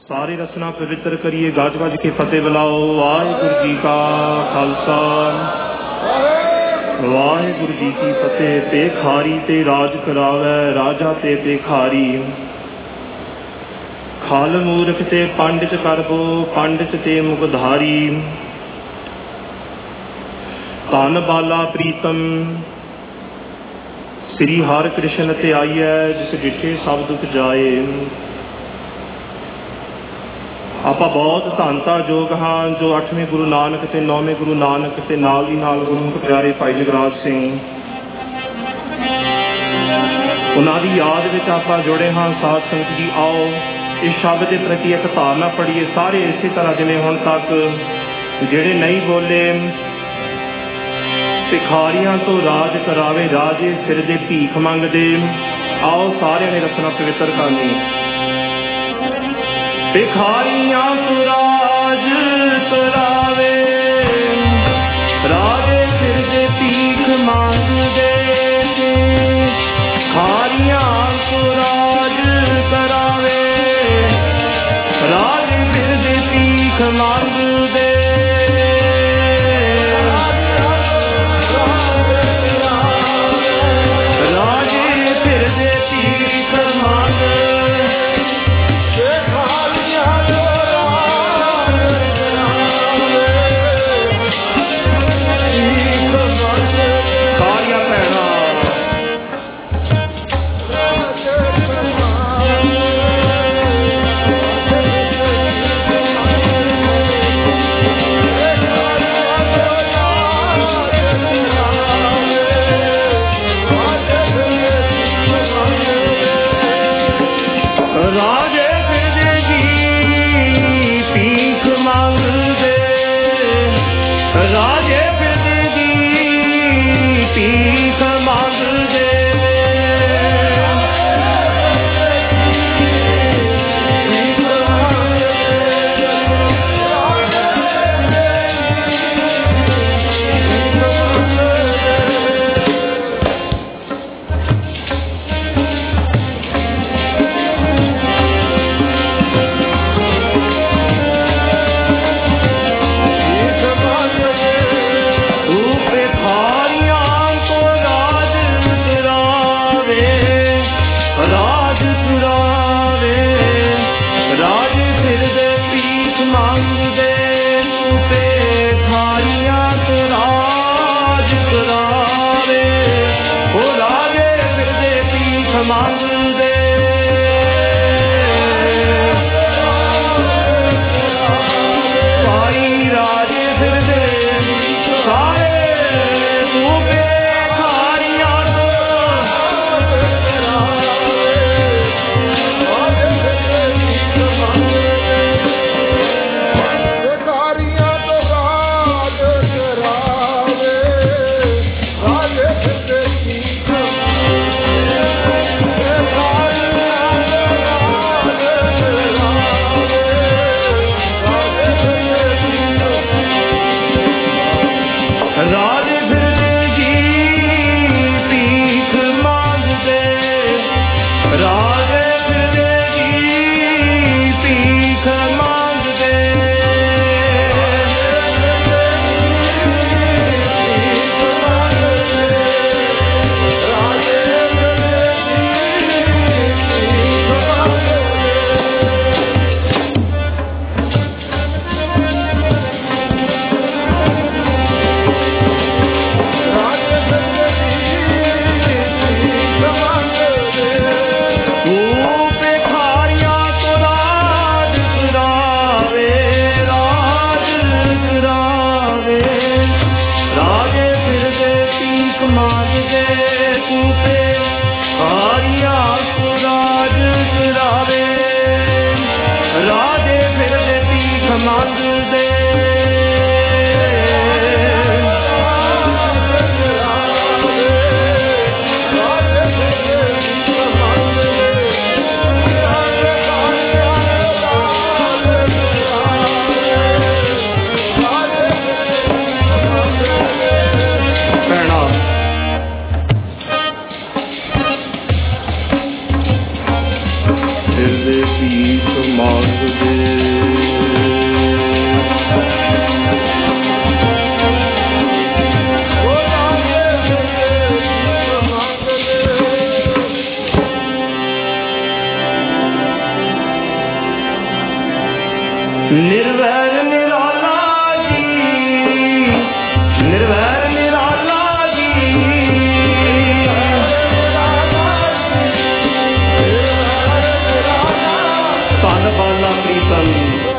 सारी रसना पवित्र करिए। गज गज के फतेह बुलाओ। वाहिगुरू जी का खालसा वाहिगुरू जी की फतेह। पेखारी ते राज करावै राजा ते पेखारी। खाल मूर्ख ते पंडित करबो पंडित ते मुखधारी। धन बाला प्रीतम श्री हर कृष्ण ते आईए जिस डिठे सब दुख जाए। ਆਪਾਂ ਬਹੁਤ ਧੰਨਤਾ ਯੋਗ ਹਾਂ ਜੋ 8ਵੇਂ ਗੁਰੂ ਨਾਨਕ ਤੇ 9ਵੇਂ ਗੁਰੂ ਨਾਨਕ ਤੇ ਨਾਲ ਦੀ ਨਾਲ ਗੁਰਮੁਖ ਪਿਆਰੇ ਭਾਈ ਜਗਰਾਜ ਸਿੰਘ ਉਹਨਾਂ ਦੀ ਯਾਦ ਵਿੱਚ ਆਪਾਂ ਜੁੜੇ ਹਾਂ। ਸਾਧ ਸੰਗਤ ਜੀ ਆਓ ਇਸ ਸ਼ਬਦ ਦੇ ਪ੍ਰਤੀ ਇੱਕ ਧਾਰਨਾ ਪੜੀਏ ਸਾਰੇ ਇਸੇ ਤਰ੍ਹਾਂ ਜਿਵੇਂ ਹੁਣ ਤੱਕ ਜਿਹੜੇ ਨਹੀਂ ਬੋਲੇ। ਭਿਖਾਰੀਆਂ ਤੋਂ ਰਾਜ ਕਰਾਵੇ ਰਾਜੇ ਸਿਰ ਦੇ ਭੀਖ ਮੰਗਦੇ। ਆਓ ਸਾਰਿਆਂ ਨੇ ਰਸਨਾ ਪਵਿੱਤਰ ਕਰਨੀ। भिखारियां तो राज करावे राजे सिर दे भीख मांगदे। भिखारियां तो राज करावे राजे सिर दे भीख मांगदे। राजे सिर दे भीख मांगदे। ਦੇ ਭੀਖ ਮੰਗਦੇ। ਨਿਰਵੈਰ ਨਿਰਾਲਾ ਜੀ, ਨਿਰਵੈਰ ਨਿਰਾਲਾ ਜੀ, ਧੰਨ ਬਾਲਾ ਪ੍ਰੀਤਮ